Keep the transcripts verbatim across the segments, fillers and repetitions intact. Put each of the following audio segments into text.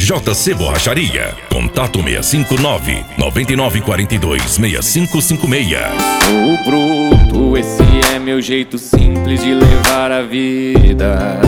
J C Borracharia. Contato seis cinco nove, nove nove quatro dois, seis cinco cinco seis. Sou bruto, esse é meu jeito simples de levar a vida.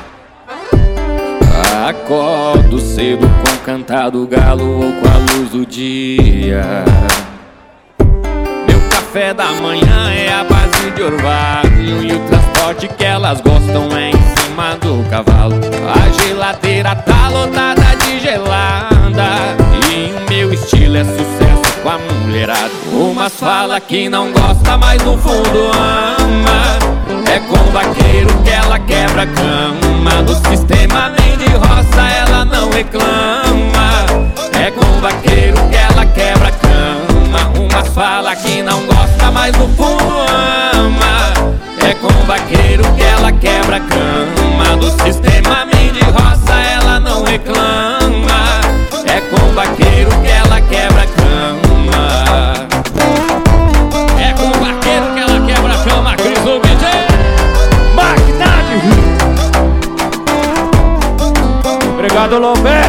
Acordo cedo com o cantar do galo ou com a luz do dia. Meu café da manhã é a base de orvalho, e o transporte que elas gostam é em cima do cavalo. A geladeira tá lotada de gelada, e o meu estilo é sucesso com a mulherada. Umas fala que não gosta, mas no fundo ama. É com o vaqueiro que ela quebra a cama. Do sistema nem de roça ela não reclama. É com o vaqueiro que ela quebra a cama. Umas fala que não gosta, mas no fundo ama. É com o vaqueiro que ela quebra a cama. Do sistema nem de roça ela não reclama. É com o vaqueiro que ela quebra a cama. É com o vaqueiro que ela quebra a cama, Cris O B J. Obrigado, Lomé.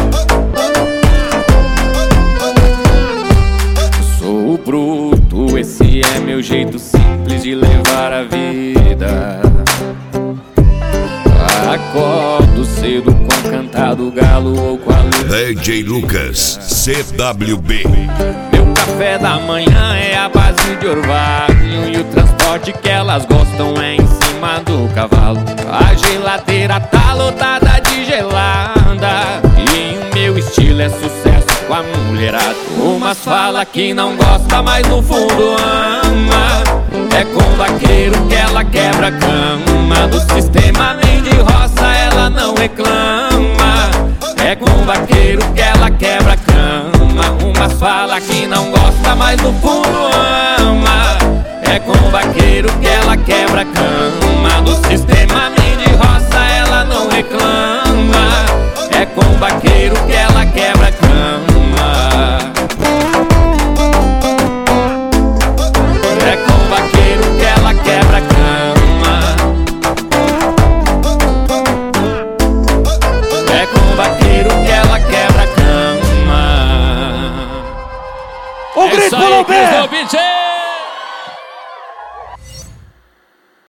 Sou bruto, esse é meu jeito simples de levar a vida. Acordo cedo com o cantar do galo ou com a luz. D J Lucas, C W B. Meu café da manhã é a base de orvalho, e o transporte que elas gostam é em cima do cavalo. A geladeira tá lotada de gelada, e o meu estilo é sucesso com a mulherada. Umas fala que não gosta, mas no fundo ama. É com o vaqueiro que ela quebra a cama. Do sistema nem de roça ela não reclama. É com o vaqueiro que ela quebra a cama. Umas fala que não gosta, mas no fundo ama. É com o vaqueiro que ela quebra a cama. Do sistema nem de roça ela não reclama.